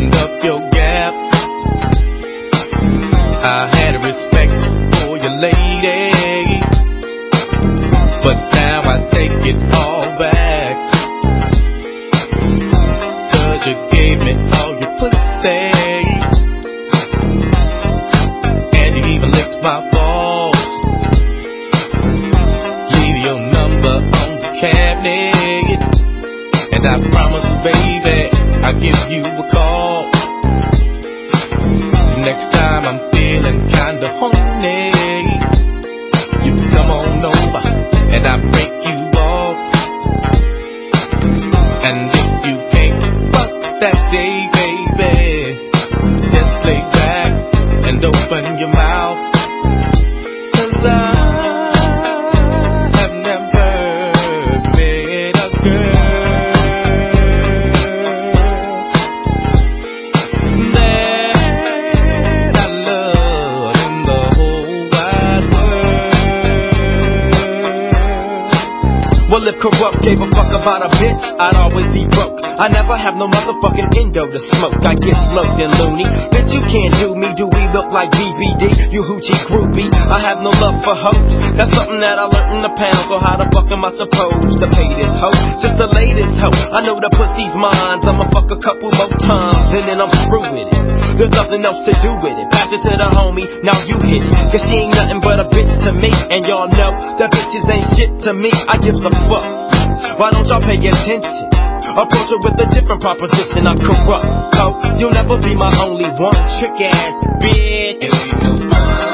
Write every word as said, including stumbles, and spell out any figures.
buttoned up your gap. I had respect for your lady, but now I take it all back. Cause you gave me all your pussy, and you even licked my balls. Leave your number on the cabinet, and I promise, baby, I'll give you a call. Next time I'm feeling kinda horny, you can come on over and I break you off. And if you can't fuck that day, baby, just lay back and open your mouth. Cause I have never met a girl that I love in the whole wide world. Well, if Corrupt gave a fuck about a bitch, I'd always be broke. I never have no motherfucking endo to smoke. I get smoked and loony. Bitch, you can't do me. Do we look like D V D? You hoochie groupie. I have no love for hoes. That's something that I learned in the pound. So how the fuck am I supposed to pay this hoe? Just the latest hoe. I know the pussy's mine. I'ma fuck a couple more times and then I'm through with it. There's nothing else to do with it. Pass it to the homie, now you hit it. Cause she ain't nothing but a bitch to me. And y'all know that bitches ain't shit to me. I give a fuck. Why don't y'all pay attention? Approach her with a different proposition. I'm corrupt, so you'll never be my only one. Trick ass bitch.